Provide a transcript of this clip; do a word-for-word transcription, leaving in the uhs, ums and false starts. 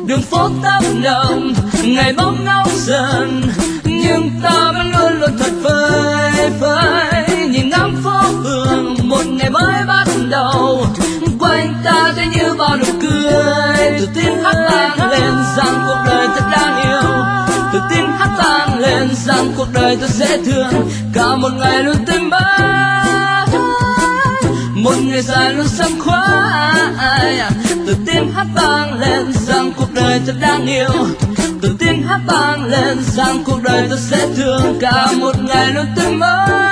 đường phố tấp nập ngày bóng ngóng dần, nhưng ta vẫn luôn luôn thật vơi vơi nhìn ngắm phố phường một ngày mới bắt đầu. Quanh ta thấy như bao nụ cười, tự tin hát vang lên rằng cuộc đời thật đáng yêu, tự tin hát vang lên rằng cuộc đời thật dễ thương. Cả một ngày luôn tươi mát, một ngày dài luôn sớm khoái, tự tin hát vang lên rằng cuộc đời thật đáng yêu, tự tin hát vang lên rằng cuộc đời thật dễ thương. Cả một ngày luôn tươi mới.